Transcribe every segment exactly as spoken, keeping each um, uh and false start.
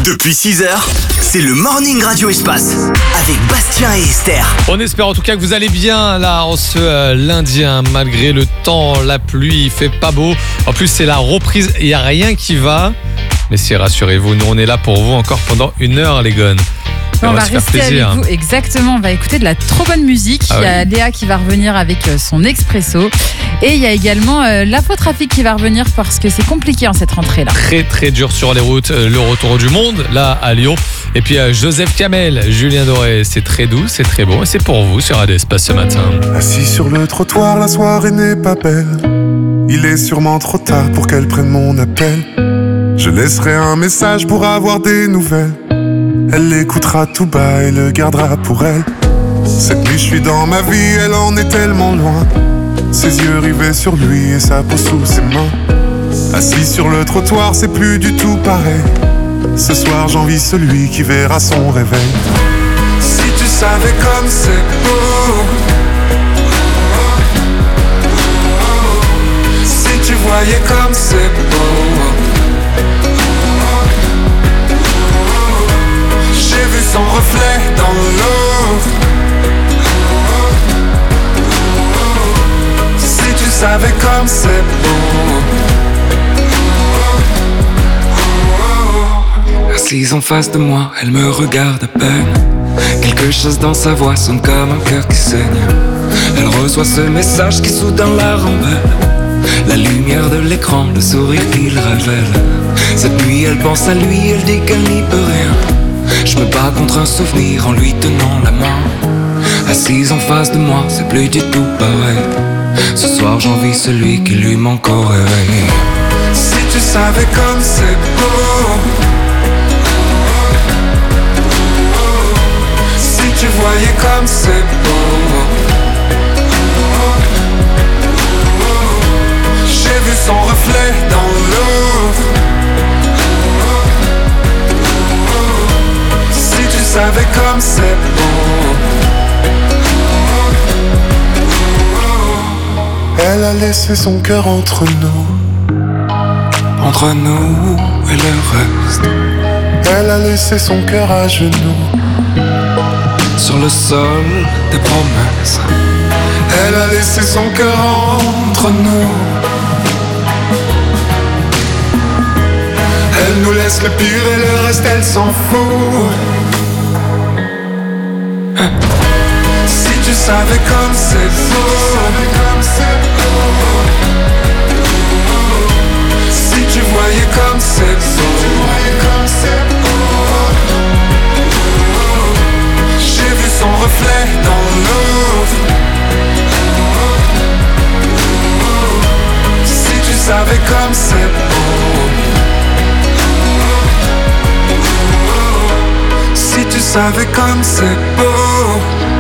Depuis six heures, c'est le Morning Radio Espace avec Bastien et Esther. On espère en tout cas que vous allez bien là en ce euh, lundi, hein, malgré le temps, la pluie, il fait pas beau. En plus c'est la reprise, il n'y a rien qui va. Mais si, rassurez-vous, nous on est là pour vous encore pendant une heure les gones. On, on va, va se faire rester plaisir. avec vous, exactement, on va écouter de la trop bonne musique. Ah il y a oui. Léa qui va revenir avec son expresso. Et il y a également euh, l'infotrafic qui va revenir parce que c'est compliqué en cette rentrée-là. Très très dur sur les routes, euh, le retour du monde là à Lyon. Et puis euh, Joseph Kamel, Julien Doré, c'est très doux, c'est très beau. Et c'est pour vous sur Radio Espace ce matin. Assis sur le trottoir, la soirée n'est pas belle. Il est sûrement trop tard pour qu'elle prenne mon appel. Je laisserai un message pour avoir des nouvelles. Elle l'écoutera tout bas et le gardera pour elle. Cette nuit je suis dans ma vie, elle en est tellement loin. Ses yeux rivés sur lui et sa peau sous ses mains. Assis sur le trottoir, c'est plus du tout pareil. Ce soir j'envie celui qui verra son réveil. Si tu savais comme c'est beau, si tu voyais comme c'est beau. J'ai vu son reflet dans l'eau. Si tu savais comme c'est beau. Assise en face de moi, elle me regarde à peine. Quelque chose dans sa voix sonne comme un cœur qui saigne. Elle reçoit ce message qui soudain la rend belle. La lumière de l'écran, le sourire qu'il révèle. Cette nuit elle pense à lui, elle dit qu'elle n'y peut rien. Je me bats contre un souvenir en lui tenant la main. Assise en face de moi, c'est plus du tout pareil. Ce soir j'envie celui qui lui manque au réveil. Si tu savais comme c'est beau. Si tu voyais comme c'est beau. J'ai vu son reflet dans l'eau. Si tu savais comme c'est beau. Elle a laissé son cœur entre nous. Entre nous et le reste. Elle a laissé son cœur à genoux. Sur le sol des promesses. Elle a laissé son cœur entre nous. Elle nous laisse le pire et le reste elle s'en fout. Si tu savais comme c'est beau. Si tu voyais comme c'est beau. J'ai vu son reflet dans l'eau. Si tu savais comme c'est beau. Si tu savais comme c'est beau.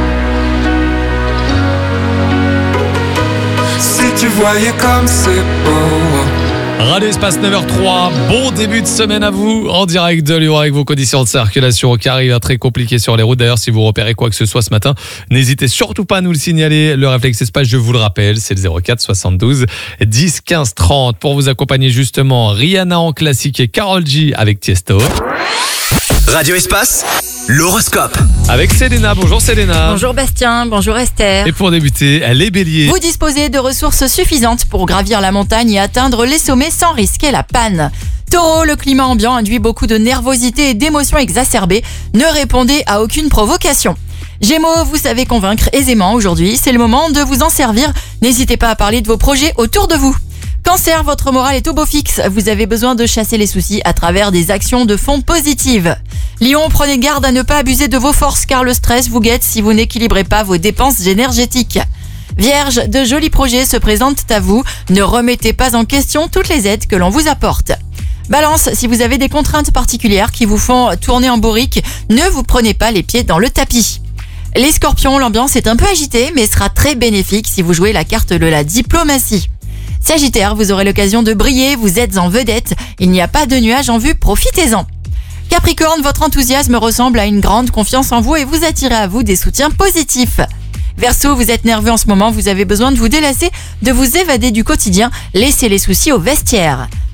Si tu voyais comme c'est beau. Radio Espace neuf heures trois, bon début de semaine à vous, en direct de Lyon avec vos conditions de circulation qui arrivent à très compliquées sur les routes. D'ailleurs, si vous repérez quoi que ce soit ce matin, n'hésitez surtout pas à nous le signaler. Le réflexe Espace, je vous le rappelle, c'est le zéro quatre soixante-douze dix quinze trente pour vous accompagner justement Rihanna en classique et Karol G avec Tiesto. Radio Espace, l'horoscope. Avec Selena, bonjour Selena. Bonjour Bastien, bonjour Esther. Et pour débuter, les béliers. Vous disposez de ressources suffisantes pour gravir la montagne et atteindre les sommets sans risquer la panne. Taureau, le climat ambiant induit beaucoup de nervosité et d'émotions exacerbées. Ne répondez à aucune provocation. Gémeaux, vous savez convaincre aisément aujourd'hui. C'est le moment de vous en servir. N'hésitez pas à parler de vos projets autour de vous. Cancer, votre morale est au beau fixe. Vous avez besoin de chasser les soucis à travers des actions de fond positives. Lion, prenez garde à ne pas abuser de vos forces car le stress vous guette si vous n'équilibrez pas vos dépenses énergétiques. Vierge, de jolis projets se présentent à vous. Ne remettez pas en question toutes les aides que l'on vous apporte. Balance, si vous avez des contraintes particulières qui vous font tourner en bourrique, ne vous prenez pas les pieds dans le tapis. Les scorpions, l'ambiance est un peu agitée mais sera très bénéfique si vous jouez la carte de la diplomatie. Sagittaire, vous aurez l'occasion de briller, vous êtes en vedette, il n'y a pas de nuages en vue, profitez-en. Capricorne, votre enthousiasme ressemble à une grande confiance en vous et vous attirez à vous des soutiens positifs. Verseau, vous êtes nerveux en ce moment, vous avez besoin de vous délasser, de vous évader du quotidien, laissez les soucis au vestiaire.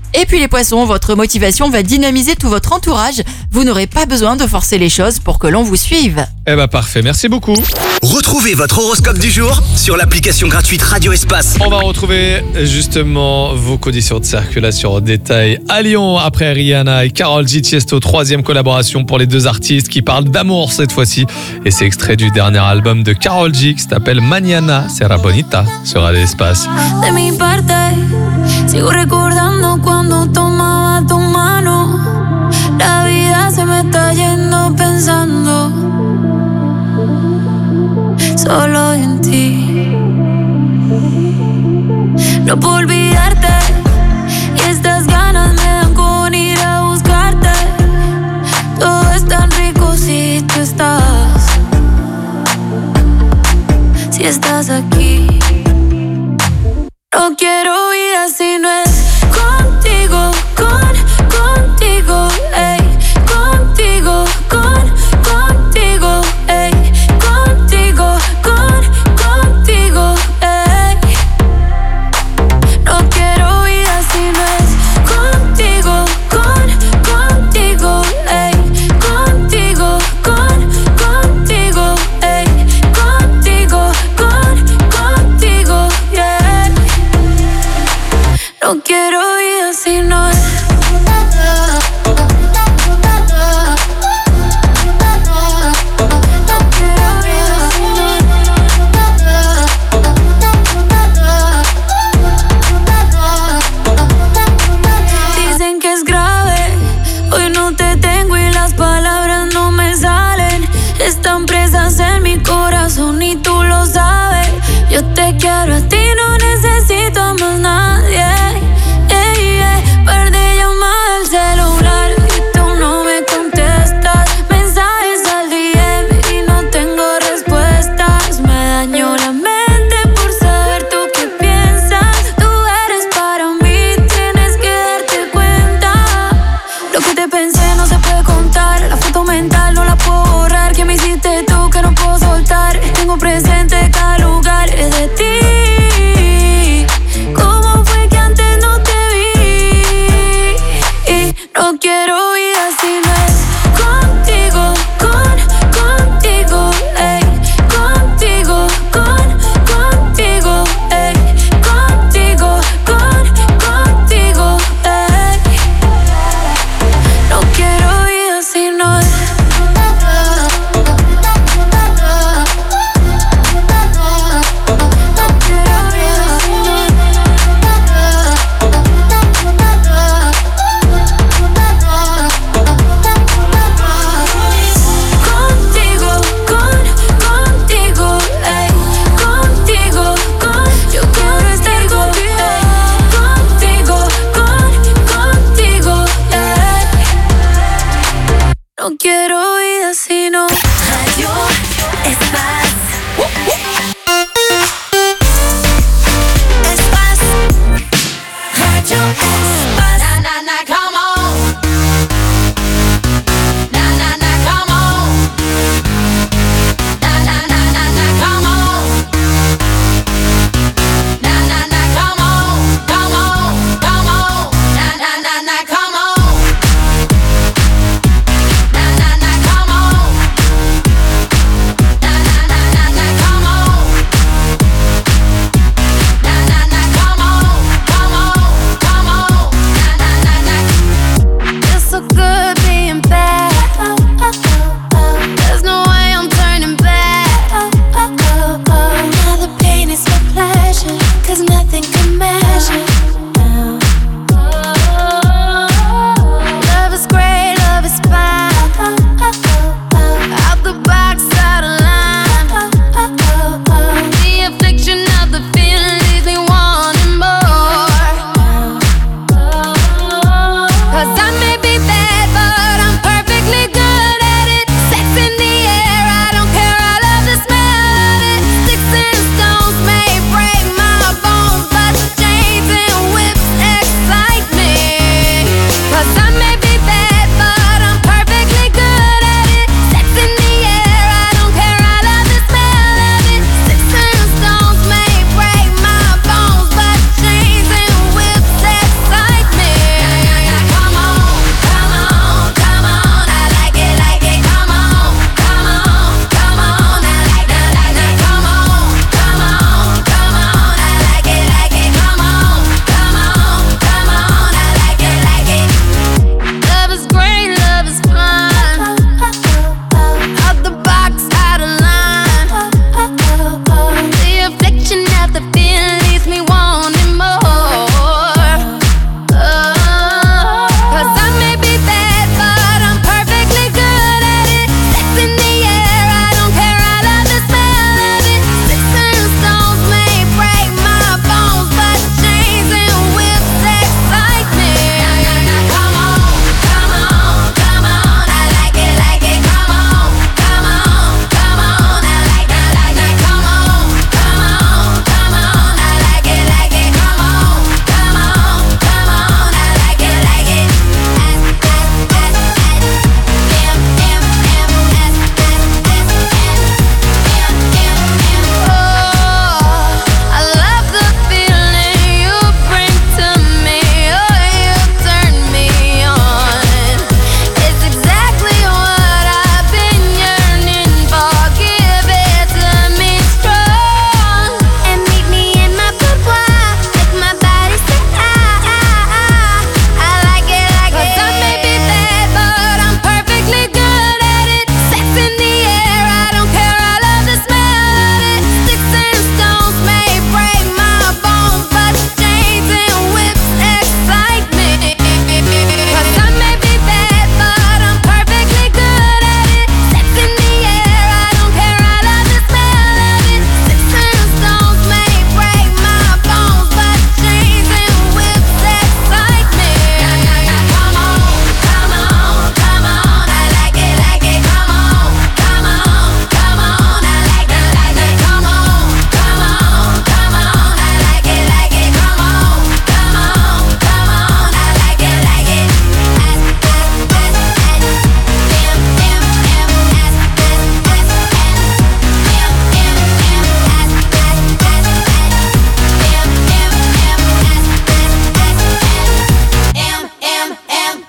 Et puis les poissons, votre motivation va dynamiser tout votre entourage. Vous n'aurez pas besoin de forcer les choses pour que l'on vous suive. Eh bah parfait, merci beaucoup. Retrouvez votre horoscope du jour sur l'application gratuite Radio Espace. On va retrouver justement vos conditions de circulation en détail à Lyon après Rihanna et Karol G. Tiesto, troisième collaboration pour les deux artistes qui parlent d'amour cette fois-ci. Et c'est extrait du dernier album de Karol G qui s'appelle Mañana Será Bonita sur Radio Espace. De mi parte, sigo recordando cuando tomaba tu mano. La vida se me está yendo pensando solo en ti. No puedo olvidarte y estas ganas me dan con ir a buscarte. Todo es tan rico si tú estás, si estás aquí. No quiero vida si no es contigo, con, contigo, ey, contigo, con, contigo, ey, contigo, con, contigo, ey. No quiero vida si no es contigo, con, contigo, ey, contigo, con, contigo, ey, contigo, con, contigo, yeah. No quiero vida si no es. Dicen que es grave, hoy no te tengo y las palabras no me salen. Están presas en mi corazón y tú lo sabes. Yo te quiero a ti, no necesito a más nadie. Yeah, yeah. Perdí llamada al celular y tú no me contestas. Mensajes al D M y no tengo respuestas. Me dañó la mente por saber tú qué piensas. Tú eres para mí, tienes que darte cuenta. Lo que te pensé no se puede contar. La foto mental no la puedo borrar. ¿Qué me hiciste tú que no puedo soltar? Tengo presente cada lugar de ti. ¿Cómo fue que antes no te vi? Y no quiero vida si no es contigo, con, contigo, ey, contigo, con, contigo, ey, contigo, con, contigo, ey. No quiero vida si no es. Contigo, con, contigo, ey, contigo, con, yo quiero estar contigo, contigo, con, contigo, ey. No quiero vida si no. Radio Espace. Espace. Radio Espace. Na na na, come on. Na na na, come on. Na na na na na, come on. Na na na, come on, come on, come on. Na na na na, come on. Na na na, come on. Na na na na na, come on. Na na na, come on, come on, come on.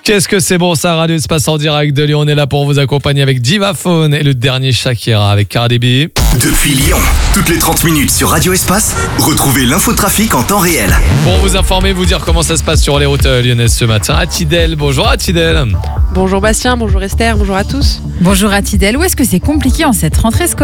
Qu'est-ce que c'est bon ça, Radio Espace en direct de Lyon. On est là pour vous accompagner avec Divaphone et le dernier Shakira avec Cardi B. Depuis Lyon, toutes les trente minutes sur Radio Espace, retrouvez l'infotrafic en temps réel. Pour vous informer, vous dire comment ça se passe sur les routes lyonnaises ce matin. Atidel, bonjour Atidel. Bonjour Bastien, bonjour Esther, bonjour à tous. Bonjour Atidel, où est-ce que c'est compliqué en cette rentrée scolaire ?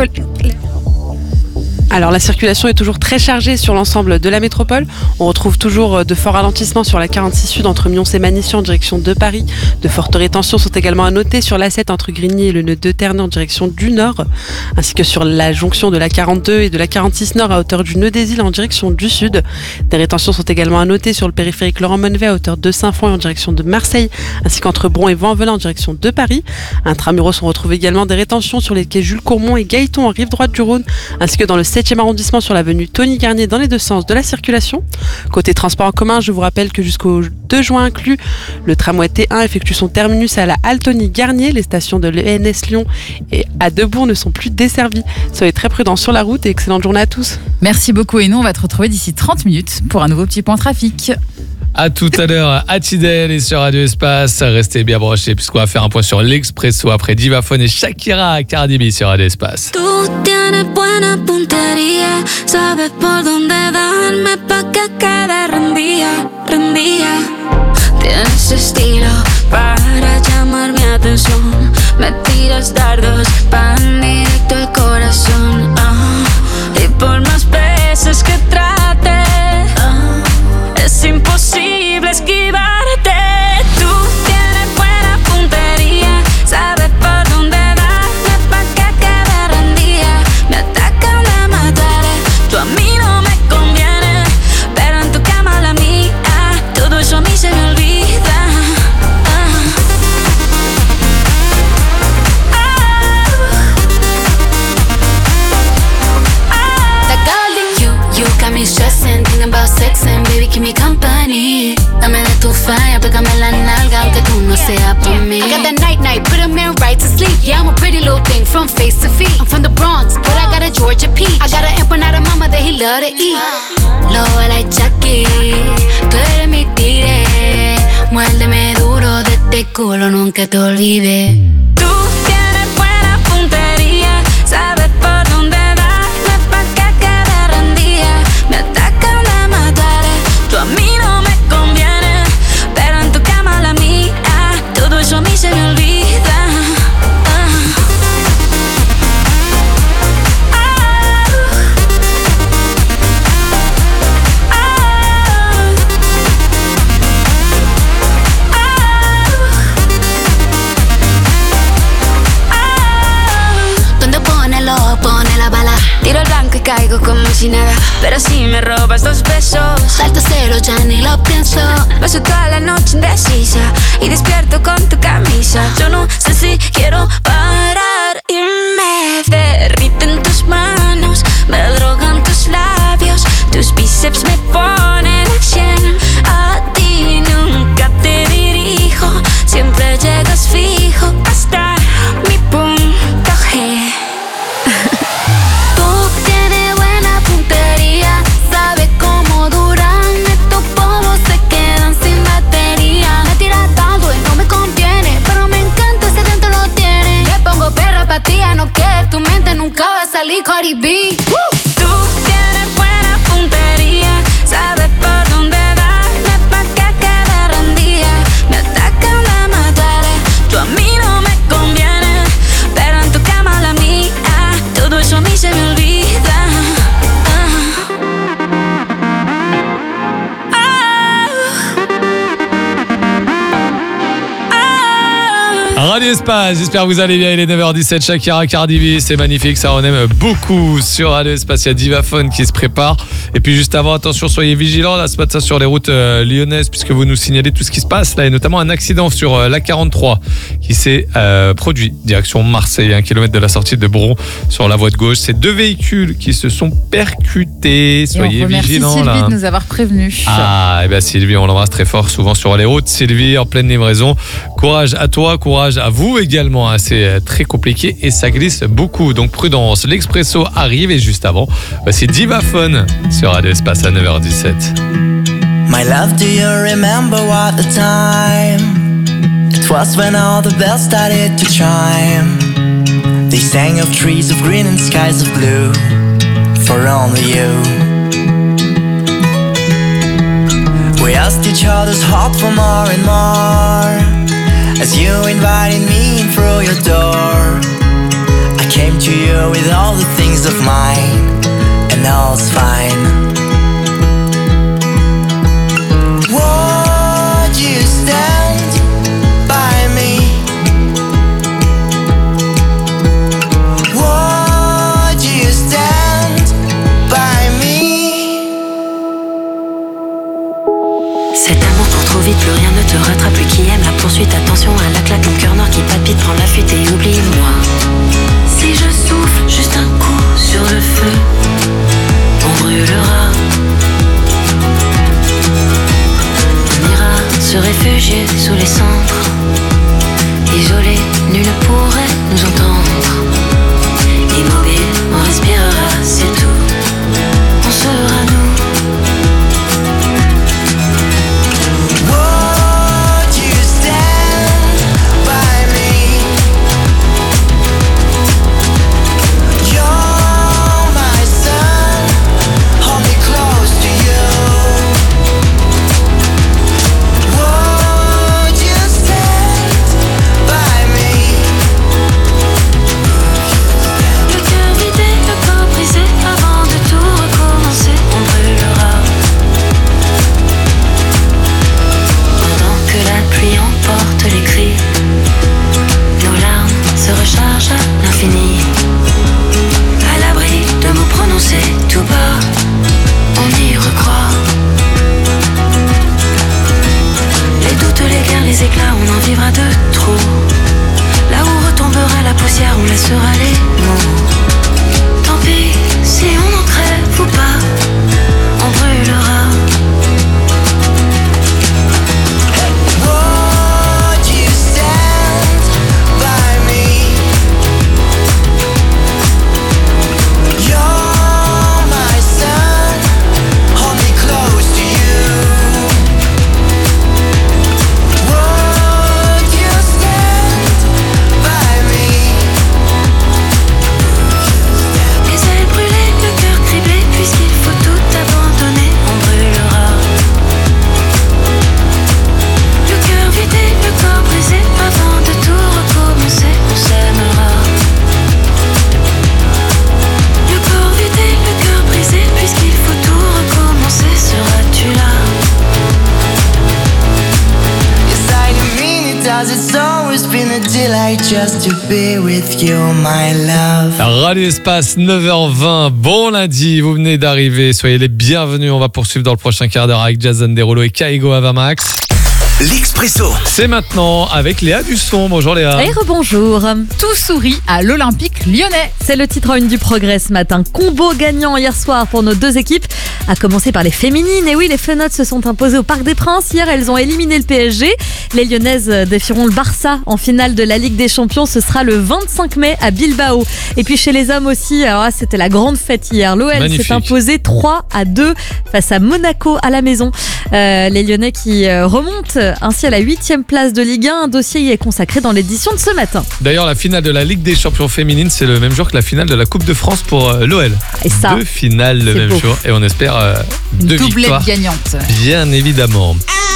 Alors la circulation est toujours très chargée sur l'ensemble de la métropole. On retrouve toujours de forts ralentissements sur la quarante-six Sud entre Mions et Manisy en direction de Paris. De fortes rétentions sont également à noter sur l'A sept entre Grigny et le nœud de Ternay en direction du nord, ainsi que sur la jonction de la quarante-deux et de la quarante-six Nord à hauteur du nœud des Îles en direction du sud. Des rétentions sont également à noter sur le périphérique Laurent-Monvet à hauteur de Saint-Fond et en direction de Marseille, ainsi qu'entre Bron et Vent-en-Velin en direction de Paris. Intramuros, on retrouve également des rétentions sur les quais Jules Courmont et Gaëton en rive droite du Rhône, ainsi que dans le septième arrondissement sur l'avenue Tony Garnier dans les deux sens de la circulation. Côté transport en commun, je vous rappelle que jusqu'au deux juin inclus, le tramway T un effectue son terminus à la halte Tony Garnier. Les stations de l'E N S Lyon et à Debourg ne sont plus desservies. Soyez très prudents sur la route et excellente journée à tous. Merci beaucoup et nous on va te retrouver d'ici trente minutes pour un nouveau petit point trafic. À tout à l'heure, Atidel et sur Radio Espace. Restez bien branchés puisqu'on va faire un point sur l'Expresso après Divaphone et Shakira, Cardi B sur Radio Espace. Tú tienes buena puntería, sabes por dónde darme pa' que quede rendida, rendida. Tienes estilo para llamar mi atención, me tiras dardos pan directo al corazón. Ah, y por más veces que trate, ah, es imposible esquivarte. Tú tienes buena puntería, sabes por dónde darme pa' que quede rendida. Me atacan, me mataré, tú a mí no me conviene, pero en tu cama la mía, todo eso a mí se me olvida. Ah. Ah. That girl in you, you got me stressing, thinking about sex and baby keep me company. Dame de tu falla, pégame la nalga aunque tú no seas por mí. I got that night night, put a man right to sleep. Yeah, I'm a pretty little thing from face to feet. I'm from the Bronx, but I got a Georgia peach. I got an empanada mama that he love to eat. Lo like Chucky, tú eres mi tigre. Muérdeme duro de este culo, nunca te olvides. Tú tienes buena puntería, sabes por dónde darme pa' que quede rendida. Me atacan, me mataré, tú a mí no me conviene, pero en tu cama la mía, todo eso a mí se me olvida. Ah. Ah. Donde pone lo pone la bala, tiro el blanco y caigo como si nada, pero si me robas dos besos, salto cero, ya ni lo pienso. Paso toda la noche indecisa y despierto con tu camisa. Yo no sé si quiero parar y me derriten tus manos, me drogan tus labios, tus bíceps me ponen a cien. A ti nunca te dirijo, siempre llegas fijo hasta mi punto G. Tú tienes buena puntería, sabes cómo duran estos polvos, se quedan sin batería. Me tiras tanto y no me conviene, pero me encanta ese dentro lo tiene. Le pongo perra pa' ti, no que tu mente nunca va a salir Cardi B. Tú tienes buena puntería, sabes por dónde darme pa' que quede rendida. Me atacan, me mataré, tú a mí no me conviene, pero en tu cama la mía, todo eso a mí se me olvida. Radio Espace, j'espère que vous allez bien, il est neuf heures dix-sept, Shakira, Cardi B, c'est magnifique, ça on aime beaucoup sur Radio Espace, il y a Divaphone qui se prépare, et puis juste avant, attention, soyez vigilants là ce matin sur les routes euh, lyonnaises, puisque vous nous signalez tout ce qui se passe là, et notamment un accident sur euh, l'A quarante-trois qui s'est euh, produit, direction Marseille, un kilomètre de la sortie de Bron, sur la voie de gauche, c'est deux véhicules qui se sont percutés, soyez et on remercie vigilants Sylvie là. de nous avoir prévenus. Ah, et bien Sylvie, on l'embrasse très fort, souvent sur les routes, Sylvie en pleine livraison, courage à toi, courage à vous également, hein. C'est très compliqué et ça glisse beaucoup, donc prudence. L'Expresso arrive et juste avant, voici Divaphone sur Radio Espace à neuf heures dix-sept. My love, do you remember what the time It was when all the bells started to chime. They sang of trees of green and skies of blue for only you. We asked each other's heart for more and more as you invited me in through your door. I came to you with all the things of mine, and all's fine. Would you stand by me? Would you stand by me? Cet amour court trop vite, plus rien ne te rattrape. Plus qui aime la poursuite, attention à la claque. Mon cœur noir qui palpite, prends la fuite et oublie-moi. Si je souffle juste un coup sur le feu, on brûlera. On ira se réfugier sous les cendres. Isolé, nul ne pourrait nous entendre. Immobile, on respirera, c'est tout. On sera nous. Just to be with you, my love. Radio Espace, neuf heures vingt, bon lundi, vous venez d'arriver, soyez les bienvenus, on va poursuivre dans le prochain quart d'heure avec Jason Derulo et Kaigo Avamax. L'Expresso. C'est maintenant avec Léa Dusson. Bonjour Léa. Et rebonjour. Tout sourit à l'Olympique lyonnais. C'est le titre une du Progrès ce matin. Combo gagnant hier soir pour nos deux équipes. À commencer par les féminines. Et oui, les Fenotes se sont imposées au Parc des Princes. Hier, elles ont éliminé le P S G. Les Lyonnaises défieront le Barça en finale de la Ligue des Champions. Ce sera le vingt-cinq mai à Bilbao. Et puis chez les hommes aussi, alors là, c'était la grande fête hier. L'O L s'est imposé trois à deux face à Monaco à la maison. Euh, les Lyonnais qui remontent ainsi à la huitième place de Ligue un. Un dossier y est consacré dans l'édition de ce matin. D'ailleurs, la finale de la Ligue des Champions féminines, c'est le même jour que la finale de la Coupe de France pour euh, l'O L. Et ça, deux finales le même beau. jour. Et on espère euh, deux victoires. Gagnante. Bien évidemment.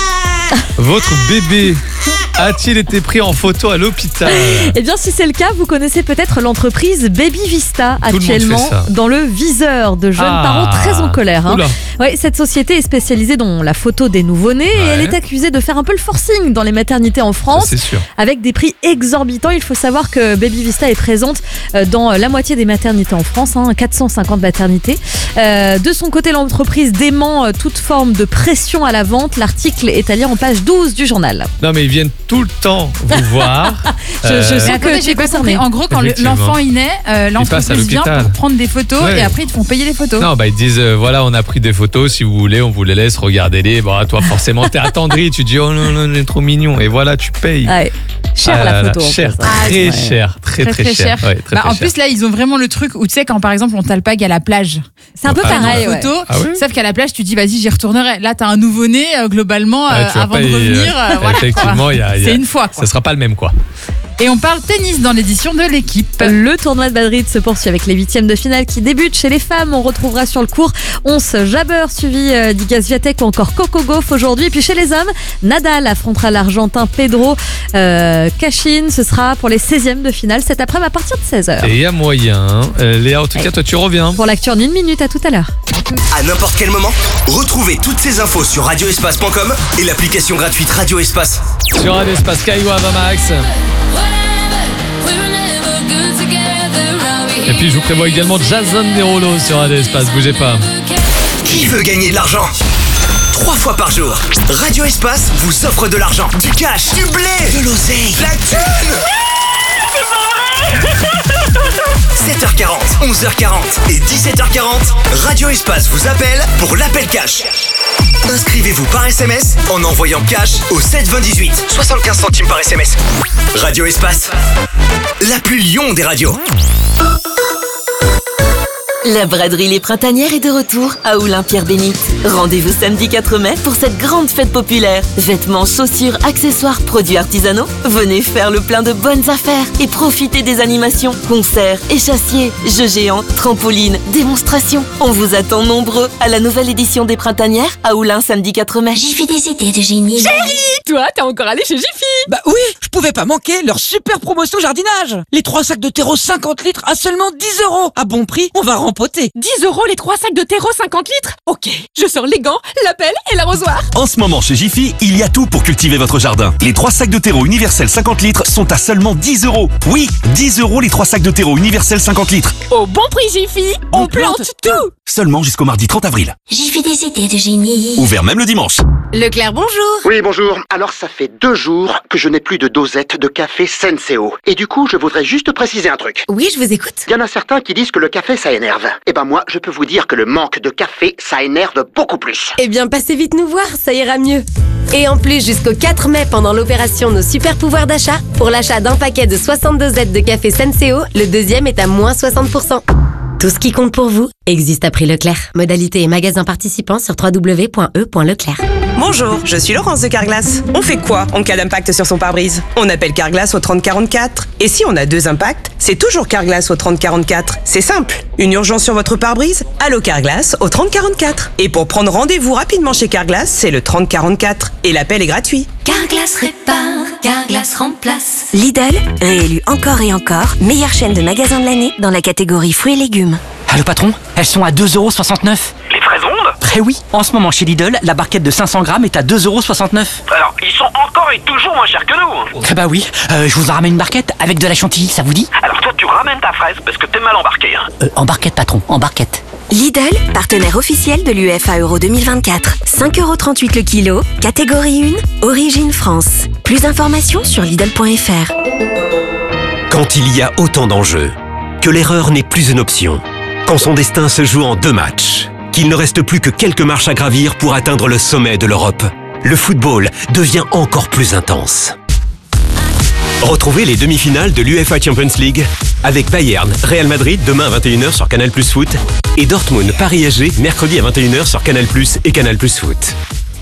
Votre bébé a-t-il été pris en photo à l'hôpital? Eh bien, si c'est le cas, vous connaissez peut-être l'entreprise Baby Vista, Tout actuellement dans le viseur de jeunes ah, parents très en colère. Hein. Ouais, cette société est spécialisée dans la photo des nouveau-nés ouais. et elle est accusée de faire un peu le forcing dans les maternités en France. Ça, c'est sûr. Avec des prix exorbitants. Il faut savoir que Baby Vista est présente dans la moitié des maternités en France, hein, quatre cent cinquante maternités. Euh, de son côté, l'entreprise dément toute forme de pression à la vente. L'article est à lire en page douze du journal. Non, mais ils viennent tout le temps vous voir. je, je sais que j'ai pas compris. En gros, quand l'enfant il naît, euh, l'entreprise vient pour prendre des photos ouais. et après ils te font payer les photos. Non, bah ils disent euh, voilà, on a pris des photos, si vous voulez, on vous les laisse, regardez-les. Bon, toi forcément t'es attendri, tu dis oh non non, non, trop mignon et voilà, tu payes. Ouais. Cher ah, la photo. Cher, très, ah, ouais. cher, très très, très, très cher. cher. Ouais, très, bah, très en cher. plus là, ils ont vraiment le truc où tu sais quand par exemple on t'alpague à la plage. C'est un peu ah, pareil. Photo, ouais. ah, ouais sauf qu'à la plage tu dis vas-y j'y retournerai. Là t'as un nouveau-né euh, globalement euh, ah, avant pas, de revenir. Euh, euh, voilà, effectivement, il y a, y y a- C'est une fois, quoi. Ça sera pas le même, quoi. Et on parle tennis dans l'édition de l'équipe. Le tournoi de Madrid se poursuit avec les huitièmes de finale qui débutent. Chez les femmes, on retrouvera sur le court Ons Jabeur suivi euh, d'Iga Swiatek ou encore Coco Gauff aujourd'hui. Et puis chez les hommes, Nadal affrontera l'Argentin Pedro euh, Cachin. Ce sera pour les seizièmes de finale cet après-midi à partir de seize heures. Et il y a moyen. hein. Euh, Léa, en tout cas, toi, tu reviens. Pour l'actu en une minute, à tout à l'heure. À n'importe quel moment, retrouvez toutes ces infos sur radio espace point com et l'application gratuite Radio Espace. Sur Radio Espace, Caillou Avamax. Et puis je vous prévois également Jason Derulo sur Radio Espace, bougez pas. Qui veut gagner de l'argent? Trois fois par jour, Radio Espace vous offre de l'argent, du cash, du blé, de l'oseille, la thune. sept heures quarante, onze heures quarante et dix-sept heures quarante, Radio Espace vous appelle pour l'appel cash. Inscrivez-vous par S M S en envoyant cash au sept vingt dix-huit, soixante-quinze centimes par S M S. Radio Espace, la plus lion des radios. La braderie Les Printanières est de retour à Oulin-Pierre-Bénite. Rendez-vous samedi quatre mai pour cette grande fête populaire. Vêtements, chaussures, accessoires, produits artisanaux. Venez faire le plein de bonnes affaires et profitez des animations, concerts, échassiers, jeux géants, trampolines, démonstrations. On vous attend nombreux à la nouvelle édition des Printanières à Oulin samedi quatre mai. J'ai fait des idées de génie. Chérie, toi, t'es encore allé chez Jiffy? Bah oui, je pouvais pas manquer leur super promotion jardinage. Les trois sacs de terreau cinquante litres à seulement dix euros. À bon prix, on va rempoter. dix euros les trois sacs de terreau cinquante litres? Ok, je sors les gants, la pelle et l'arrosoir. En ce moment chez Jiffy, il y a tout pour cultiver votre jardin. Les trois sacs de terreau universel cinquante litres sont à seulement dix euros. Oui, dix euros les trois sacs de terreau universel cinquante litres. Au bon prix Jiffy, on, on plante, plante tout. Seulement jusqu'au mardi trente avril. J'ai fait des idées de génie. Ouvert même le dimanche. Leclerc, bonjour. Oui, bonjour. Alors ça fait deux jours que je n'ai plus de dosette de café Senseo. Et du coup, je voudrais juste préciser un truc. Oui, je vous écoute. Il y en a certains qui disent que le café, ça énerve. Eh ben moi, je peux vous dire que le manque de café, ça énerve beaucoup plus. Eh bien, passez vite nous voir, ça ira mieux. Et en plus, jusqu'au quatre mai, pendant l'opération Nos Super Pouvoirs d'achat, pour l'achat d'un paquet de soixante dosettes de café Senseo, le deuxième est à moins soixante pour cent. Tout ce qui compte pour vous existe à prix Leclerc. Modalité et magasin participants sur w w w point e point leclerc. Bonjour, je suis Laurence de Carglass. On fait quoi en cas d'impact sur son pare-brise? On appelle Carglass au trente quarante-quatre. Et si on a deux impacts, c'est toujours Carglass au trente quarante-quatre. C'est simple. Une urgence sur votre pare-brise? Allô Carglass au trente quarante-quatre. Et pour prendre rendez-vous rapidement chez Carglass, c'est le trente quarante-quatre. Et l'appel est gratuit. Carglass répare, Carglass remplace. Lidl, réélu encore et encore, meilleure chaîne de magasins de l'année dans la catégorie fruits et légumes. Allô patron, elles sont à deux euros soixante-neuf. Les fraises rondes? Eh oui, en ce moment chez Lidl, la barquette de cinq cents grammes est à deux euros soixante-neuf. Alors, ils sont encore et toujours moins chers que nous. Eh bah oui, euh, je vous en ramène une barquette avec de la chantilly, ça vous dit? Alors toi, tu ramènes ta fraise parce que t'es mal embarqué. Hein. Euh, en barquette patron, en barquette. Lidl, partenaire officiel de l'U E F A Euro deux mille vingt-quatre. cinq euros trente-huit le kilo, catégorie un, origine France. Plus d'informations sur Lidl point F R. Quand il y a autant d'enjeux, que l'erreur n'est plus une option, quand son destin se joue en deux matchs, qu'il ne reste plus que quelques marches à gravir pour atteindre le sommet de l'Europe, le football devient encore plus intense. Retrouvez les demi-finales de l'UEFA Champions League avec Bayern, Real Madrid demain à vingt et une heures sur Canal Plus Foot et Dortmund, Paris S G mercredi à vingt et une heures sur Canal Plus et Canal Plus Foot.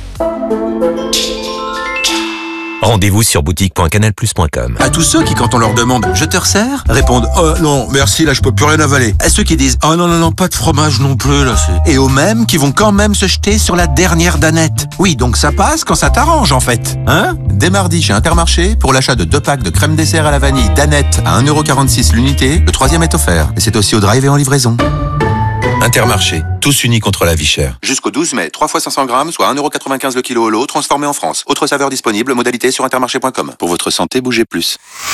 Rendez-vous sur boutique point canal plus point com. À tous ceux qui, quand on leur demande « Je te resserre ?» répondent « Oh non, merci, là je peux plus rien avaler ». À ceux qui disent « Oh non, non, non, pas de fromage non plus, là c'est... » Et aux mêmes qui vont quand même se jeter sur la dernière danette. Oui, donc ça passe quand ça t'arrange en fait. Hein ? Dès mardi chez Intermarché, pour l'achat de deux packs de crème dessert à la vanille danette à un euro quarante-six l'unité, le troisième est offert. Et c'est aussi au drive et en livraison. Intermarché, tous unis contre la vie chère. Jusqu'au douze mai, trois fois cinq cents grammes, soit un euro quatre-vingt-quinze le kilo au lot, transformé en France. Autre saveur disponible, modalité sur intermarché point com. Pour votre santé, bougez plus.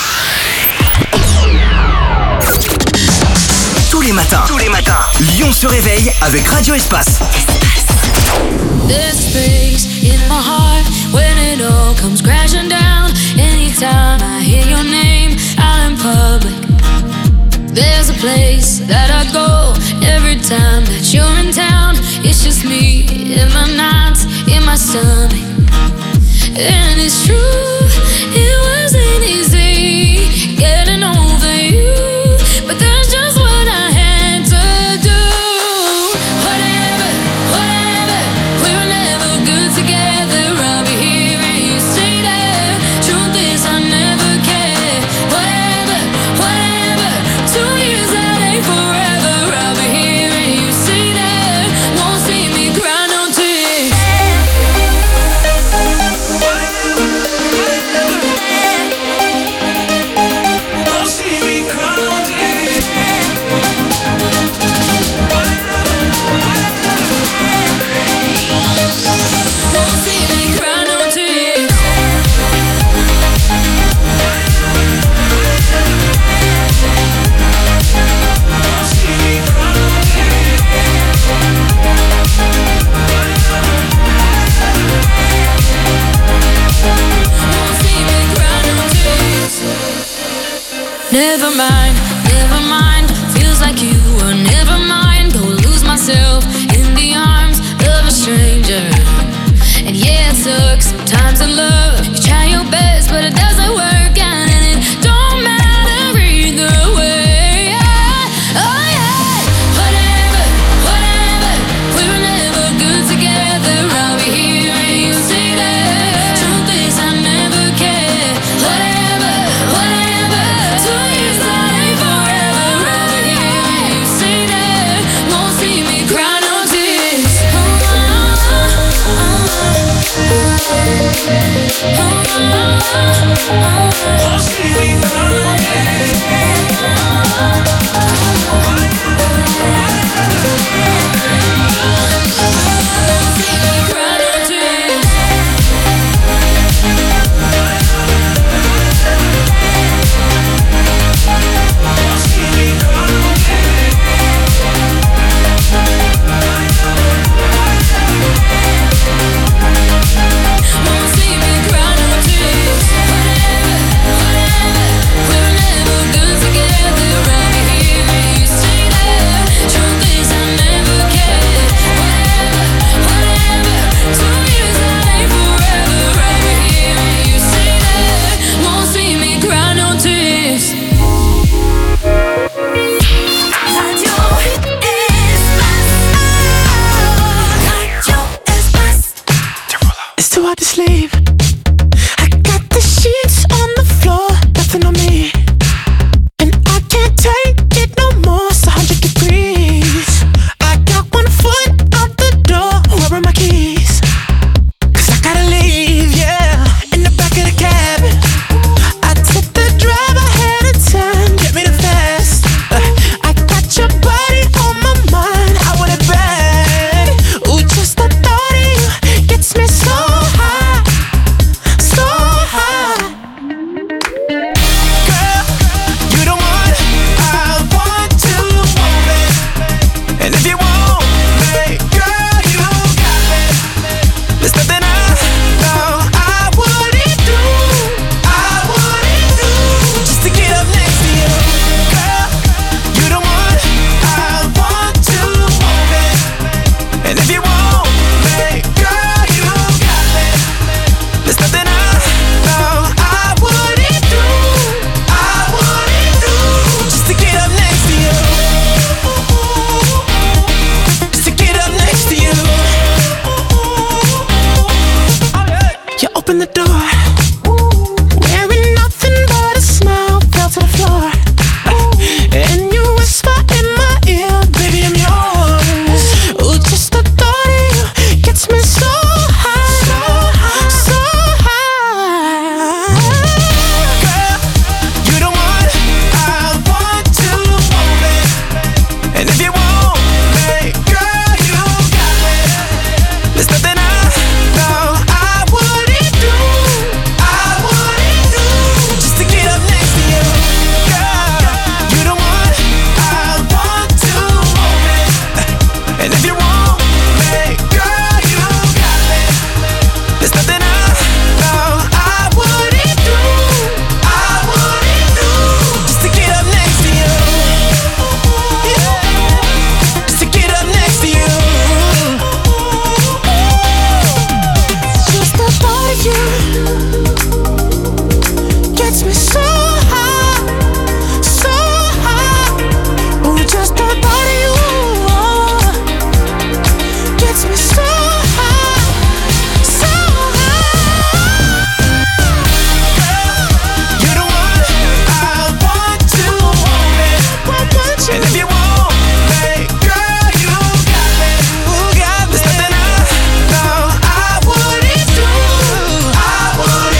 Tous les matins, tous les matins, Lyon se réveille avec Radio Espace. There's space in my heart when it all comes crashing down. Anytime I hear your name out in public. There's a place that I go every time that you're in town. It's just me in my nights, in my stomach. And it's true, it wasn't easy getting over you, but that's just what I had to do. Whatever, whatever, we were never good together. I'll be here and you stay there. Truth Never mind, never mind. Feels like you were never mind. Go lose myself in the arms of a stranger. And yeah, it sucks sometimes in love. You try your best, but it doesn't work out, and it don't matter either way. Oh yeah, whatever, whatever. We were never good together. I'll be here and you say that. Truth is, I never cared. Whatever, whatever. Two years that ain't forever. I'll be here and you say that. Won't see me cry no tears. Oh, oh, oh, oh, oh, see me cry. It's too hard to sleep. I got the sheets on the floor, nothing on me. And I can't take it no more, it's a hundred degrees. I got one foot out the door, where are my keys? Cause I gotta leave, yeah. In the back of the cab, I took the drive ahead of time, get me the fast. uh, I got your body on my mind, I want it bad. Ooh, just the thought of you gets me so high, so high. Girl, you the one I want to hold it. And if you want me, girl, you got me. There's nothing I know I wouldn't do, I wouldn't do, just to get up next to you. Girl, you the one I want to hold it. And if you want me, girl, you got me. There's nothing I know I wouldn't do, I wouldn't do, just to get up next to you. Just to get up next to you. You open the door, wearing nothing but a smile, fell to the floor. And you whisper in my ear, baby, I'm yours. Ooh, just the thought of you gets me so high, so high. Girl, you the one I want to hold it. And if you want me, girl, you got me. There's nothing I know I wouldn't do, I wouldn't do, just to get up next to you. Girl, you the one I want to hold it. And if you want me, girl, you got me. There's nothing I know I wouldn't do, I wouldn't do, just to get up next to you. Yeah, just to get up next to you. Just the thought of you gets me so high, so high. Oh, just the thought of you gets me so high, so high. Girl, you the one I want to hold it. And if you want me, girl, you got me, you got me. There's nothing I know I wouldn't do, I wouldn't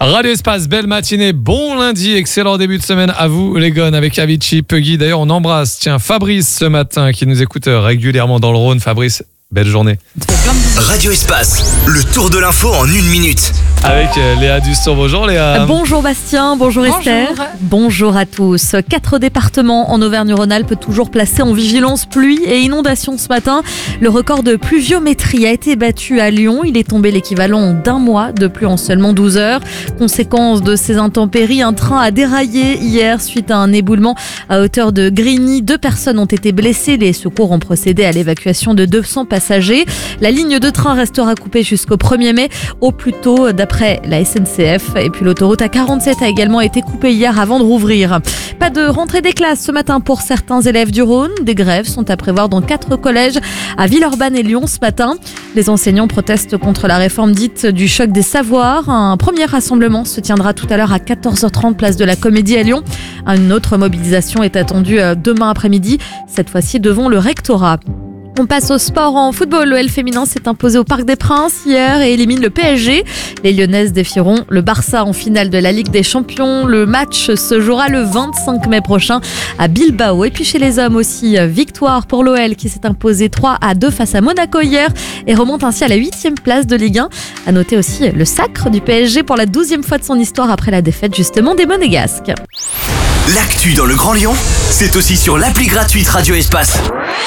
Radio Espace, belle matinée, bon lundi, excellent début de semaine à vous les gones avec Avicii, Puggy. D'ailleurs on embrasse, tiens, Fabrice ce matin qui nous écoute régulièrement dans le Rhône. Fabrice, belle journée. Radio Espace, le tour de l'info en une minute. Avec Léa Duston. Bonjour Léa. Bonjour Bastien, bonjour, bonjour Esther. Bonjour à tous. Quatre départements en Auvergne-Rhône-Alpes toujours placés en vigilance pluie et inondation ce matin. Le record de pluviométrie a été battu à Lyon. Il est tombé l'équivalent d'un mois de pluie en seulement douze heures. Conséquence de ces intempéries, un train a déraillé hier suite à un éboulement à hauteur de Grigny. Deux personnes ont été blessées. Les secours ont procédé à l'évacuation de deux cents passagers. La ligne de train restera coupée jusqu'au premier mai au plus tôt d'après la S N C F. Et puis l'autoroute A quarante-sept a également été coupée hier avant de rouvrir. Pas de rentrée des classes ce matin pour certains élèves du Rhône. Des grèves sont à prévoir dans quatre collèges à Villeurbanne et Lyon ce matin. Les enseignants protestent contre la réforme dite du choc des savoirs. Un premier rassemblement se tiendra tout à l'heure à quatorze heures trente place de la Comédie à Lyon. Une autre mobilisation est attendue demain après-midi, cette fois-ci devant le rectorat. On passe au sport en football. L'O L féminin s'est imposé au Parc des Princes hier et élimine le P S G. Les Lyonnaises défieront le Barça en finale de la Ligue des Champions. Le match se jouera le vingt-cinq mai prochain à Bilbao. Et puis chez les hommes aussi, victoire pour l'O L qui s'est imposé trois à deux face à Monaco hier et remonte ainsi à la huitième place de Ligue un. À noter aussi le sacre du P S G pour la douzième fois de son histoire après la défaite justement des Monégasques. L'actu dans le Grand Lyon, c'est aussi sur l'appli gratuite Radio Espace.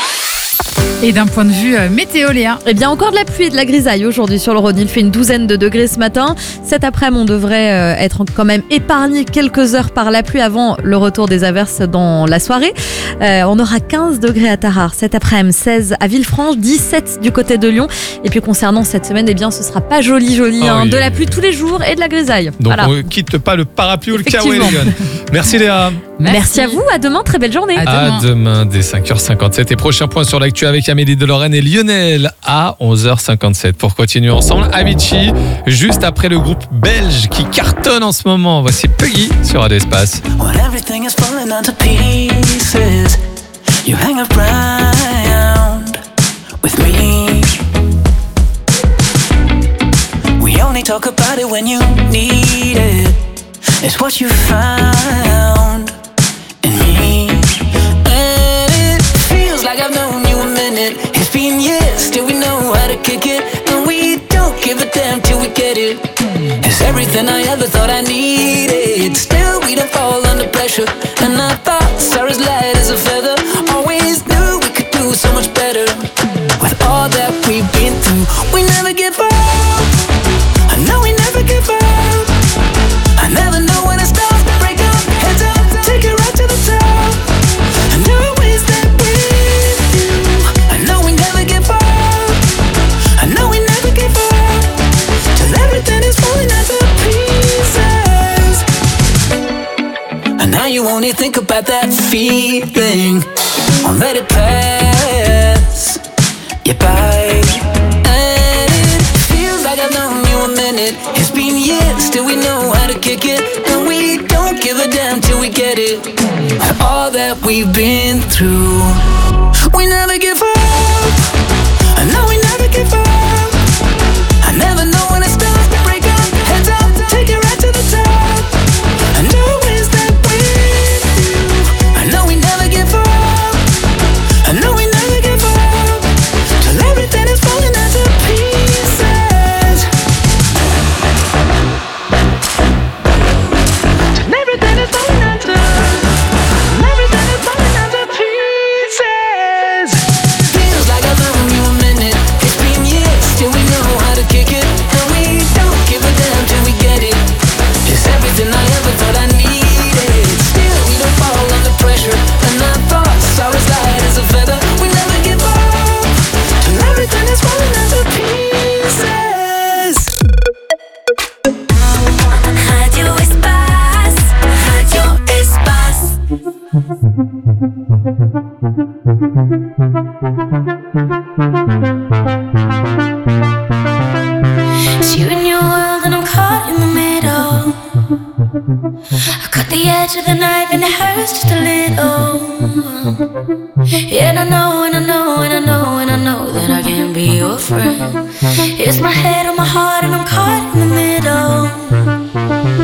Et d'un point de vue euh, météo, Léa? Eh bien, encore de la pluie et de la grisaille aujourd'hui sur le Rhône. Il fait une douzaine de degrés ce matin. Cet après-midi, on devrait euh, être quand même épargné quelques heures par la pluie avant le retour des averses dans la soirée. Euh, on aura quinze degrés à Tarare cet après-midi, seize à Villefranche, dix-sept du côté de Lyon. Et puis concernant cette semaine, eh bien, ce sera pas joli, joli. Oh, hein. oui. De la pluie tous les jours et de la grisaille. Donc voilà. on ne quitte pas le parapluie ou le kawaii, les gars. Merci Léa. Merci. Merci à vous. À demain. Très belle journée. À demain, à demain dès cinq heures cinquante-sept. Et prochain point sur l'actu avec Amélie de Lorraine et Lionel à onze heures cinquante-sept. Pour continuer ensemble, Avicii, juste après le groupe belge qui cartonne en ce moment. Voici Puggy sur Radio Espace. When everything is falling into pieces, you hang around with me. We only talk about it when you need it. It's what you found in me. And it feels like I've known you a minute. It's been years, still we know how to kick it. And we don't give a damn till we get it. It's everything I ever thought I needed. Still we don't fall under pressure. And I thought Sarah's light as a feather. Always knew we could do so much better. With all that we've been through, we never give up. I know we never give up. I never know when to stop, break up, heads up, take it right to the top. And always that with you. I know we never give up. I know we never give up. Till everything is falling into pieces. And now you only think about that feeling. Won't let it pass you by. And it feels like I've known you a minute. It's been years, still we know how to kick it. And we don't give a damn till we get it. All that we've been through, we never give up. I know we never give up. I never know when to stop, break up, heads up, take it right to the top. And always that with you. I know we never give up. I know we never give up. Till everything is falling into pieces. Till everything is falling into. Everything is falling into pieces. Feels like I've known you a minute. It's been years, still we know how to kick it. And we don't give a damn till we get it. It's everything I ever thought I needed. Still we don't fall under pressure. And I thought Sarah's light as a feather. We never give up. Till everything is falling into pieces. Radio Espace, Radio Espace. It's you and your world and I'm caught in the middle. I cut the edge of the knife and it hurts just a little. Yeah, and I know, and I know, and I know, and I know that I can't be your friend. It's my head on my heart and I'm caught in the middle.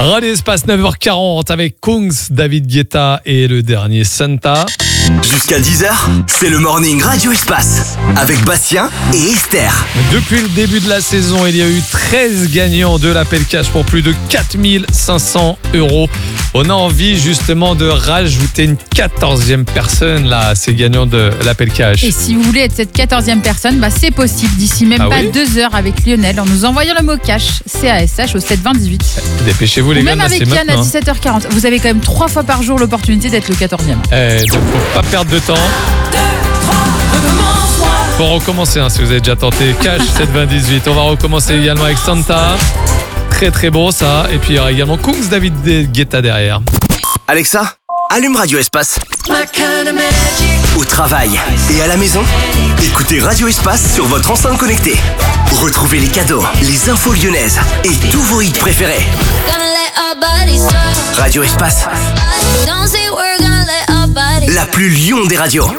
Radio Espace neuf heures quarante avec Kungs, David Guetta et le dernier Santa. Jusqu'à dix heures, c'est le Morning Radio Espace avec Bastien et Esther. Depuis le début de la saison, il y a eu treize gagnants de l'appel cash pour plus de quatre mille cinq cents euros. On a envie justement de rajouter une quatorzième personne là, ces gagnants de l'appel cash. Et si vous voulez être cette quatorzième personne, bah c'est possible d'ici même ah pas oui deux heures avec Lionel en nous envoyant le mot cash, C A S H au sept vingt dix-huit. Dépêchez-vous les Ou gars, même là, avec c'est Yann maintenant. à dix-sept heures quarante. Vous avez quand même trois fois par jour l'opportunité d'être le quatorzième. Eh, donc faut pas perdre de temps. Faut recommencer hein, si vous avez déjà tenté cash sept vingt dix-huit. On va recommencer également avec Santa. Très très beau ça. Et puis il y aura également Kungs, David Guetta derrière. Alexa, allume Radio Espace. Au travail et à la maison, écoutez Radio Espace sur votre enceinte connectée. Retrouvez les cadeaux, les infos lyonnaises et tous vos hits préférés. Radio Espace, la plus Lyon des radios.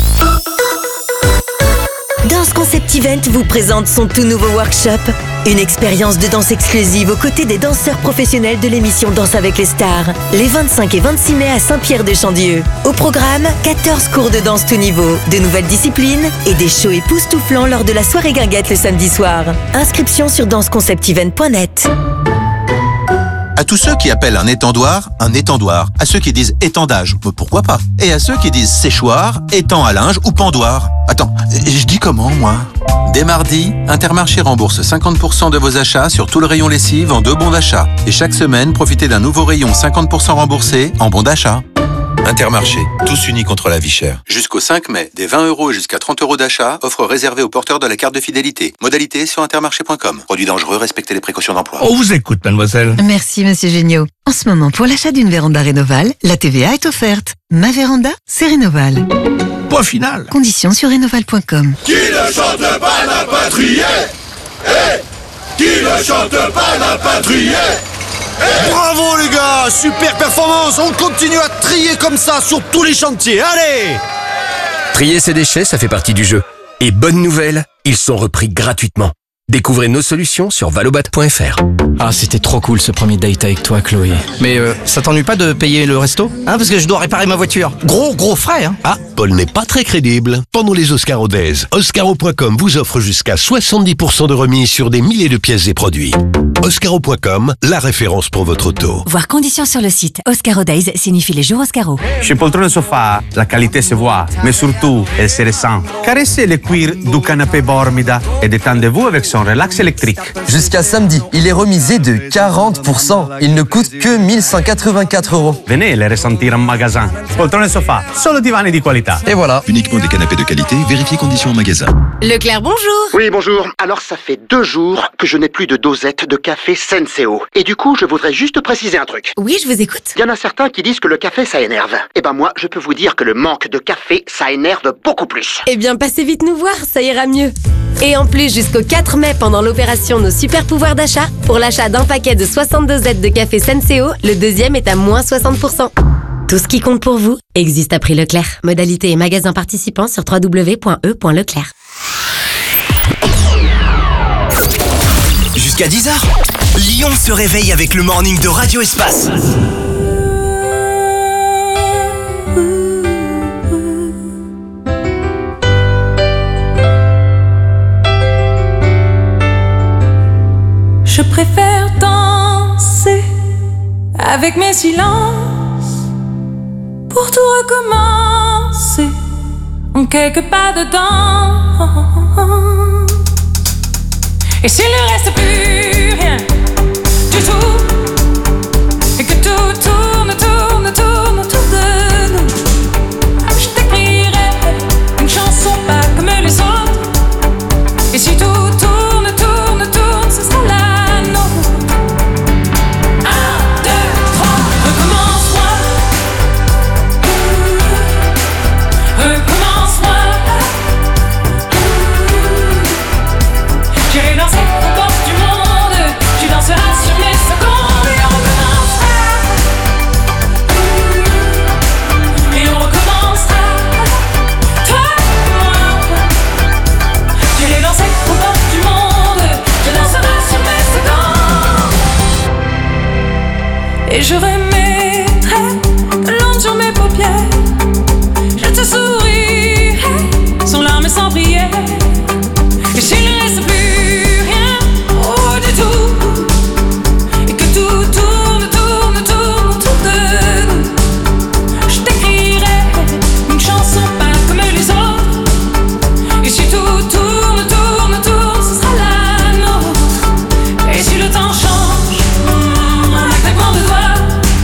Danse Concept Event vous présente son tout nouveau workshop. Une expérience de danse exclusive aux côtés des danseurs professionnels de l'émission Danse avec les stars. Les vingt-cinq et vingt-six mai à Saint-Pierre-de-Chandieu. Au programme, quatorze cours de danse tout niveau, de nouvelles disciplines et des shows époustouflants lors de la soirée guinguette le samedi soir. Inscription sur danse concept event point net. À tous ceux qui appellent un étendoir, un étendoir. À ceux qui disent étendage, pourquoi pas. Et à ceux qui disent séchoir, étang à linge ou pendoir. Attends, je dis comment, moi ? Dès mardi, Intermarché rembourse cinquante pour cent de vos achats sur tout le rayon lessive en deux bons d'achat. Et chaque semaine, profitez d'un nouveau rayon cinquante pour cent remboursé en bons d'achat. Intermarché, tous unis contre la vie chère. Jusqu'au cinq mai, des vingt euros et jusqu'à trente euros d'achat, offre réservée aux porteurs de la carte de fidélité. Modalité sur intermarché point com. Produit dangereux, respectez les précautions d'emploi. On vous écoute, mademoiselle. Merci, monsieur Géniaud. En ce moment, pour l'achat d'une véranda Rénoval, la T V A est offerte. Ma véranda, c'est Rénoval. Point final. Conditions sur rénoval point com. Qui ne chante pas n'a pas trié. Eh, qui ne chante pas n'a pas trié. Bravo les gars, super performance, on continue à trier comme ça sur tous les chantiers, allez! Trier ses déchets, ça fait partie du jeu. Et bonne nouvelle, ils sont repris gratuitement. Découvrez nos solutions sur valobat point f r. Ah, c'était trop cool ce premier date avec toi, Chloé. Mais euh, ça t'ennuie pas de payer le resto? Hein, parce que je dois réparer ma voiture. Gros, gros frais, hein. Ah, Paul n'est pas très crédible. Pendant les Oscaro Days, Oscaro point com vous offre jusqu'à soixante-dix pour cent de remise sur des milliers de pièces et produits. Oscaro point com, la référence pour votre auto. Voir conditions sur le site. Oscaro Days signifie les jours Oscaro. Chez Poltrone Sofa, la qualité se voit, mais surtout, elle se ressent. Caressez le cuir du canapé Bormida et détendez-vous avec son relax électrique. Jusqu'à samedi, il est remisé de quarante pour cent. Il ne coûte que mille cent quatre-vingt-quatre euros. Venez le ressentir en magasin. Poltrone Sofa, solo divani di qualità. Et voilà. Uniquement des canapés de qualité, vérifiez conditions en magasin. Leclerc, bonjour. Oui, bonjour. Alors, ça fait deux jours que je n'ai plus de dosette de café Senseo. Et du coup, je voudrais juste préciser un truc. Oui, je vous écoute. Il y en a certains qui disent que le café, ça énerve. Eh ben moi, je peux vous dire que le manque de café, ça énerve beaucoup plus. Eh bien, passez vite nous voir, ça ira mieux. Et en plus, jusqu'au quatre mai, pendant l'opération Nos Super Pouvoirs d'achat, pour l'achat d'un paquet de soixante-deux Z de café Senseo, le deuxième est à moins soixante pour cent. Tout ce qui compte pour vous existe à prix Leclerc. Modalité et magasin participants sur w w w point e point leclerc. Jusqu'à dix heures, Lyon se réveille avec le morning de Radio Espace. Je préfère danser avec mes silences pour tout recommencer en quelques pas dedans. Et s'il ne reste plus rien du tout, et que tout tourne, tourne, tourne autour de nous, je t'écrirai une chanson pas comme les autres. Et si tout tourne, tourne, tourne, ce sera la nôtre. Un, deux, trois, recommence-moi. Recommence-moi. J'irai danser aux portes du monde. Et je remettrai de l'ombre sur mes paupières. Je te sourirai sans larmes et sans prière. Et s'il ne reste plus rien, oh du tout, et que tout tourne, tourne, tourne autour de nous, je t'écrirai une chanson pas comme les autres. Et si tout tourne, tourne, tourne, ce sera la nôtre. Et si le temps change, en un claquement de doigts,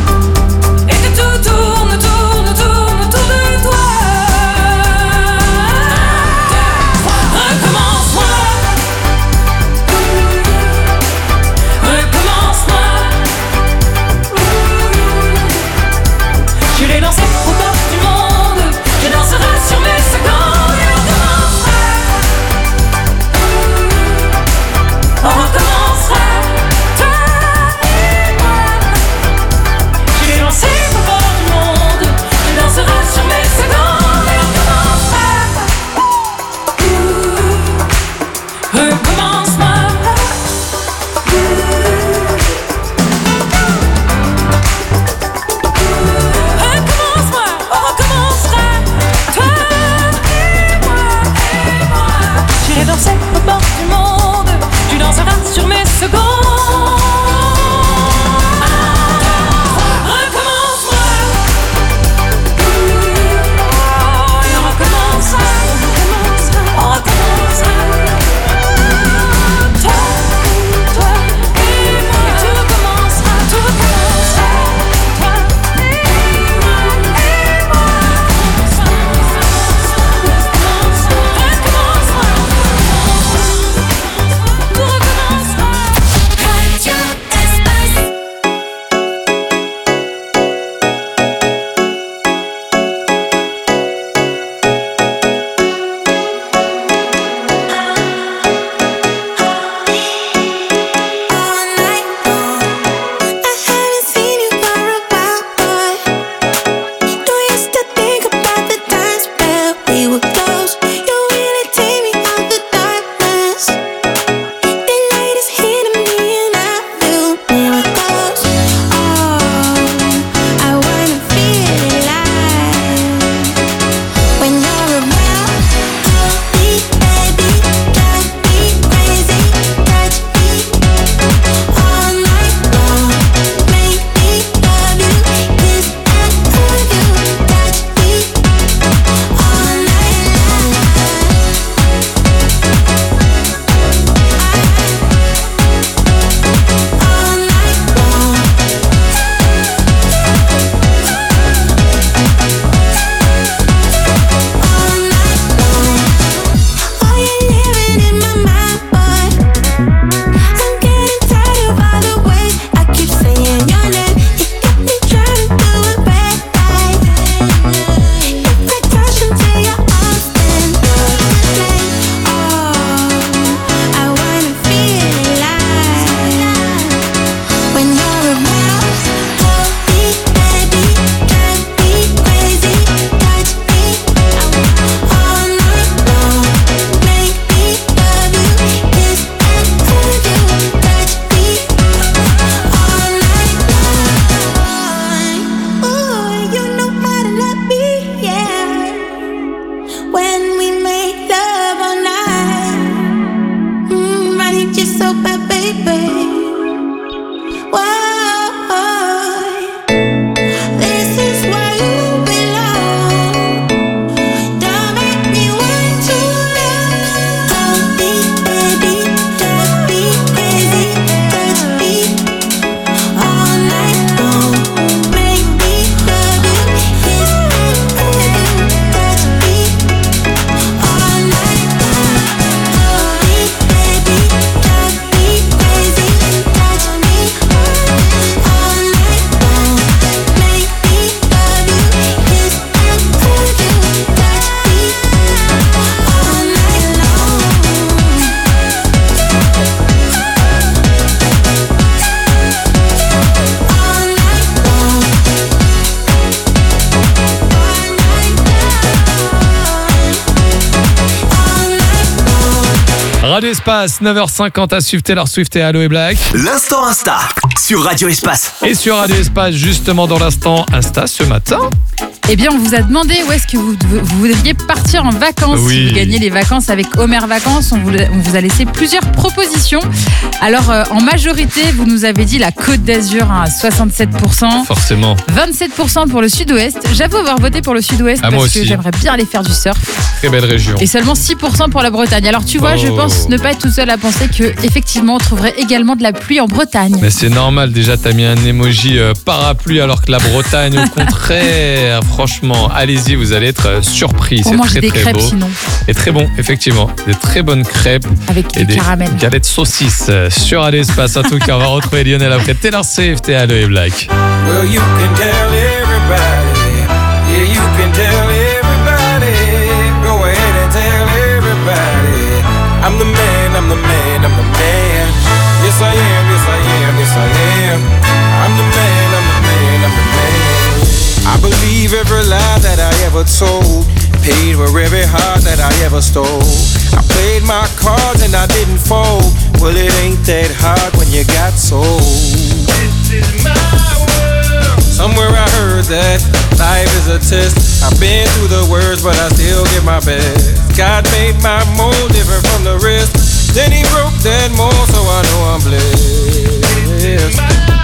Radio Espace, neuf heures cinquante à suivre Taylor Swift et Allo et Black. L'instant Insta sur Radio Espace. Et sur Radio Espace, justement dans l'instant Insta ce matin. Eh bien, on vous a demandé où est-ce que vous, vous voudriez partir en vacances. Oui. Si vous gagnez les vacances avec Homer Vacances, on vous, on vous a laissé plusieurs propositions. Alors, euh, en majorité, vous nous avez dit la Côte d'Azur hein, à soixante-sept pour cent. Forcément. vingt-sept pour cent pour le Sud-Ouest. J'avoue avoir voté pour le Sud-Ouest Ah, moi parce que aussi. j'aimerais bien aller faire du surf. Très belle région. Et seulement six pour cent pour la Bretagne. Alors, tu vois, Oh. je pense ne pas être tout seul à penser que effectivement, on trouverait également de la pluie en Bretagne. Mais c'est normal, déjà t'as mis un emoji euh, parapluie alors que la Bretagne au contraire, franchement, allez-y, vous allez être euh, surpris. Pour C'est manger très des très crêpes beau. sinon. Et très bon, effectivement. Des très bonnes crêpes. Avec et du des caramel. galettes saucisses euh, sur Radio Espace. En tout cas, on va retrouver Lionel après Taylor Swift et Allo et Black. Well, you can tell everybody. Yeah, you can tell everybody. Go ahead and tell everybody. I'm the man, I'm the man, I'm the man. Yes, I am, yes, I am, yes, I am. I'm the man, I'm the man, I'm the man. I believe every lie that I ever told. Paid for every heart that I ever stole. I played my cards and I didn't fold. Well, it ain't that hard when you got sold. This is my world. Somewhere I heard that life is a test. I've been through the worst, but I still give my best. God made my mold different from the rest. Then he broke that mold, so I know I'm blessed.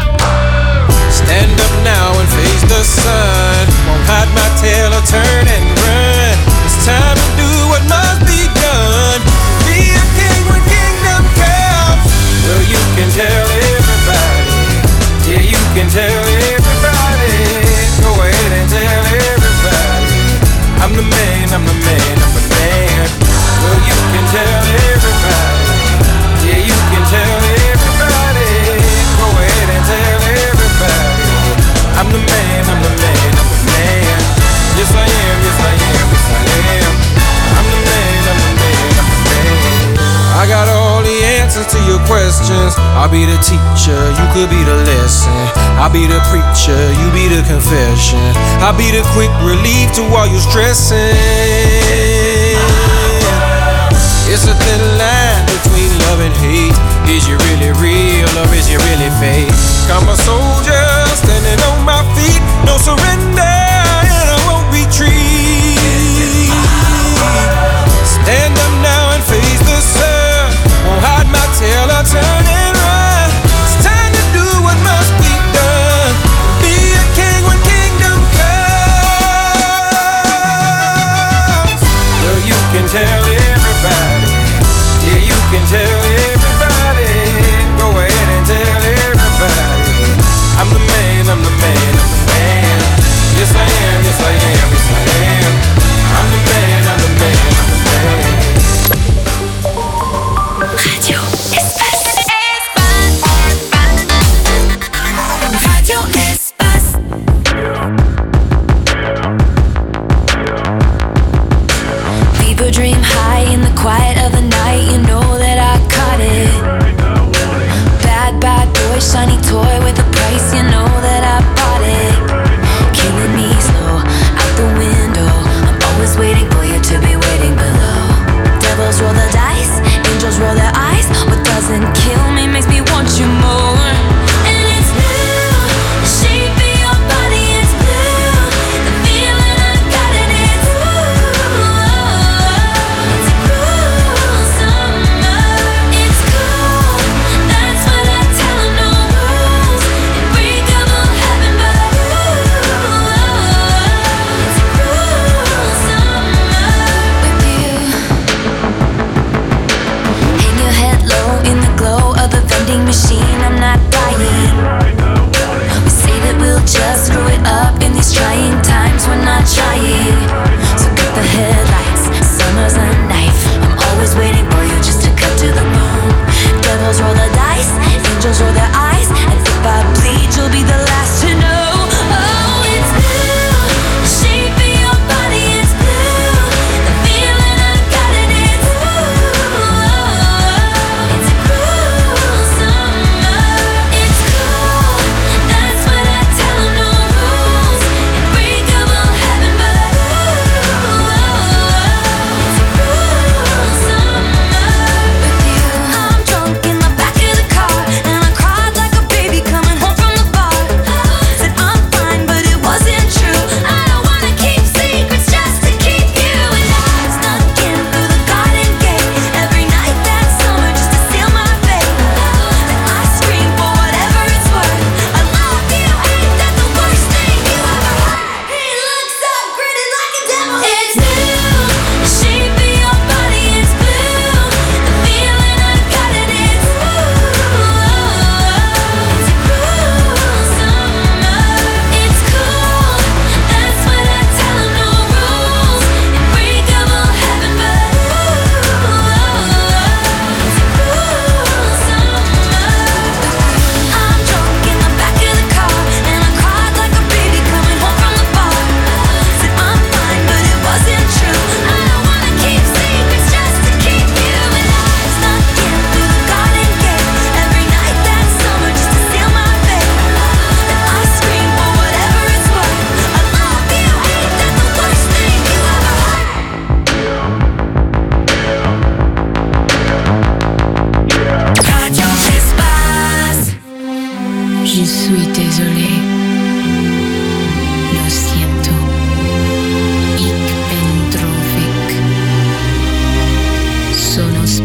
Stand up now and face the sun. Won't hide my tail or turn and run. It's time to do what must be done. Be a king when kingdom comes. Well, you can tell everybody. Yeah, you can tell everybody. Go ahead and tell everybody. I'm the man, I'm the man, I'm the man. Well, you can tell everybody. Yeah, you can tell everybody. Go ahead and tell everybody. I'm the man, I'm the man, I'm the man. Yes, I am, yes, I am, yes, I am. I'm the man, I'm the man, I'm the man. I got all the answers to your questions. I'll be the teacher, you could be the lesson. I'll be the preacher, you be the confession. I'll be the quick relief to all your stressing. It's a thin line between love and hate. Is you really real or is you really fake? I'm a soldier standing on my feet. No surrender and I won't retreat. Stand up now and face the sun. Won't hide my tail or turn and run. It's time to do what must be done. Be a king when kingdom comes. Well, you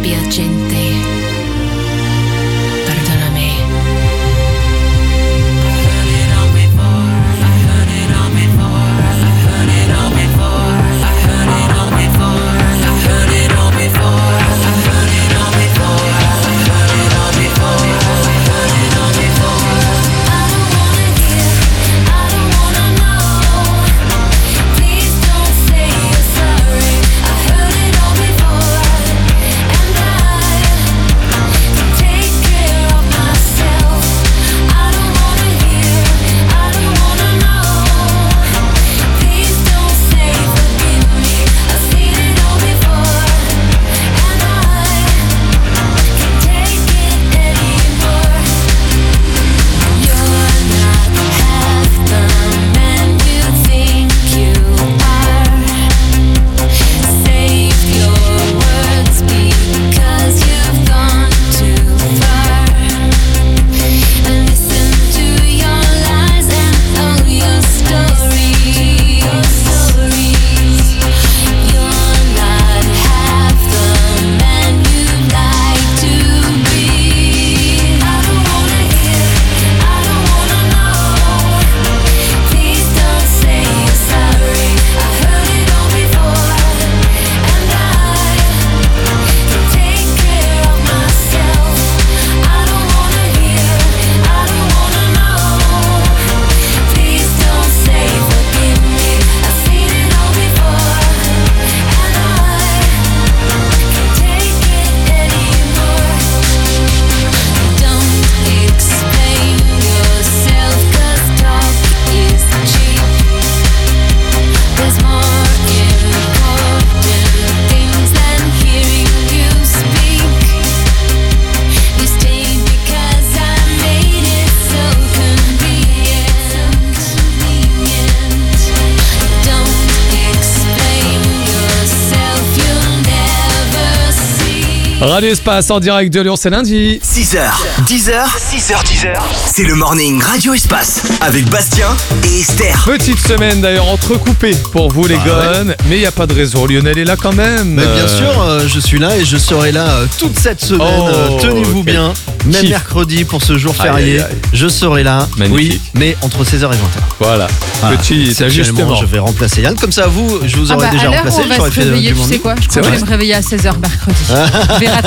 Maria gente, perdóname. Radio Espace en direct de Lyon, c'est lundi. six heures, dix heures, six heures, dix heures. C'est le morning Radio Espace avec Bastien et Esther. Petite semaine d'ailleurs entrecoupée pour vous les Bah gones, ouais. mais il n'y a pas de raison. Lionel est là quand même. Mais bien sûr, euh, je suis là et je serai là euh, toute cette semaine. Oh, euh, Tenez-vous quel bien. Même kiff. mercredi pour ce jour Aïe, férié. aïe, aïe. Je serai là. Magnifique. Oui, mais entre seize heures et vingt heures. Voilà. Petit exceptionnellement, ajustement. je vais remplacer Yann. Comme ça, vous, je vous Ah aurais bah, déjà à l'heure remplacé. où on va J'aurais se fait euh, réveiller, du tu sais morning. quoi, je crois que je vais me réveiller à seize heures mercredi. Je vais rattraper.